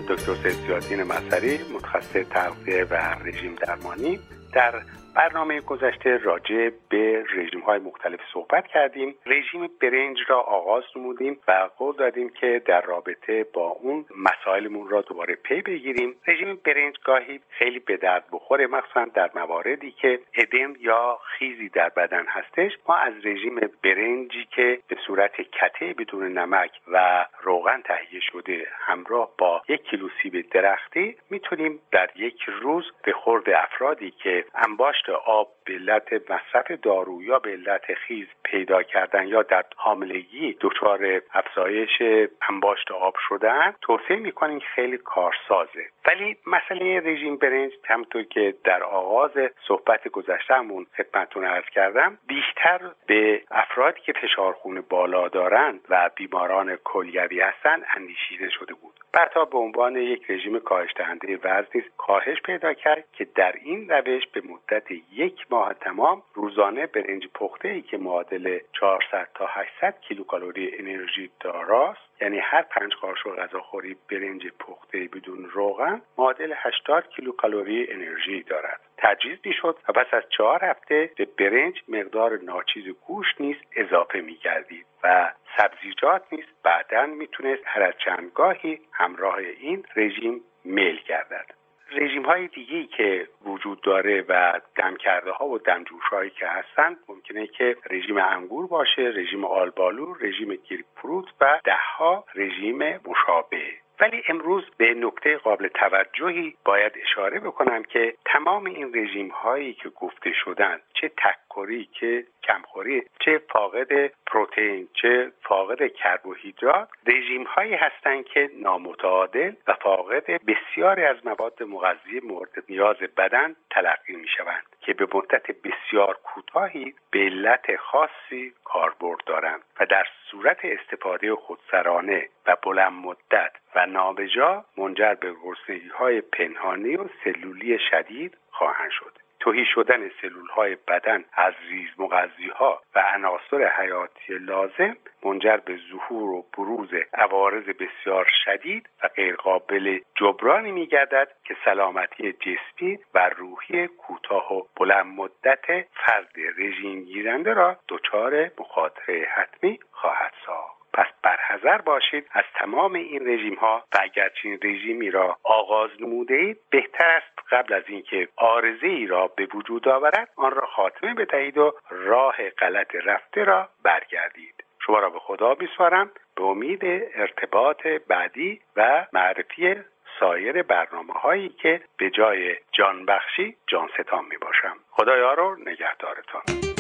دکتر سیدزیادین مظهری، متخصص تغذیه و رژیم درمانی. در برنامه گذشته راجع به رژیم‌های مختلف صحبت کردیم. رژیم برنج را آغاز نمودیم و قول دادیم که در رابطه با اون مسائلمون را دوباره پی بگیریم. رژیم برنج گاهی خیلی به درد بخوره، مخصوصا در مواردی که ادم یا خیزی در بدن هستش. ما از رژیم برنجی که به صورت کته بدون نمک و روغن تهیه شده همراه با 1 کیلو سیب درختی میتونیم در یک روز به خورد افرادی که انباشت آب به علت مصرف دارو یا به علت خیز پیدا کردن یا در حاملگی دچار افزایش انباشت آب شدن توصیه میکنیم که خیلی کارسازه. ولی مسئله رژیم برنج همونطور که در آغاز صحبت گذشتهمون خدمتتون عرض کردم بیشتر به افرادی که فشار خون بالا دارن و بیماران کلیوی هستن اندیشیده شده بود. حتی به عنوان یک رژیم کاهش دهنده وزن نیز کاهش پیدا کرد که در این روش به مدت 1 ماه تمام روزانه برنج پخته‌ای که معادل 400 تا 800 کیلوکالری انرژی داراست، یعنی هر 5 قاشق غذاخوری برنج پخته بدون روغن معادل 80 کیلوکالری انرژی دارد. تجویز میشد و پس از 4 هفته به برنج مقدار ناچیز گوشت نیز اضافه می‌گردید و سبزیجات نیز بعداً میتونست هر از چند گاهی همراه این رژیم میل گردد. رژیم‌های دیگه‌ای که وجود داره و دمکرده‌ها و دمجوش‌هایی که هستن ممکنه که رژیم انگور باشه، رژیم آلبالو، رژیم گریپفروت و ده‌ها رژیم مشابه. ولی امروز به نکته قابل توجهی باید اشاره بکنم که تمام این رژیم‌هایی که گفته شدن، چه تک‌خوری، چه کم‌خوری، چه فاقد پروتئین، چه فاقد کربوهیدرات، رژیم‌هایی هستند که نامتعادل و فاقد بسیاری از مواد مغذی مورد نیاز بدن تلقی می‌شوند که به مدت بسیار کوتاهی به علت خاصی کاربرد دارند و در صورت استفاده خودسرانه و بلند مدت و نابجا منجر به گرسنگی‌های پنهانی و سلولی شدید خواهند شد. تهی شدن سلول‌های بدن از ریزمغذی‌ها و عناصر حیاتی لازم منجر به ظهور و بروز عوارض بسیار شدید و غیرقابل جبرانی می‌گردد که سلامتی جسمی و روحی کوتاه و بلند مدت فرد رژیم گیرنده را دچار مخاطره حتمی خواهد ساخت. پس برحذر باشید از تمام این رژیم‌ها و اگر چنین رژیمی را آغاز نموده‌اید بهتر است قبل از اینکه عارضه‌ای را به وجود آورد آن را خاتمه بدهید و راه غلط رفته را برگردید. شما را به خدا می‌سپارم به امید ارتباط بعدی و معرفی سایر برنامه‌هایی که به جای جان بخشی جان ستان می‌باشم. خدایا رو نگهدارتان.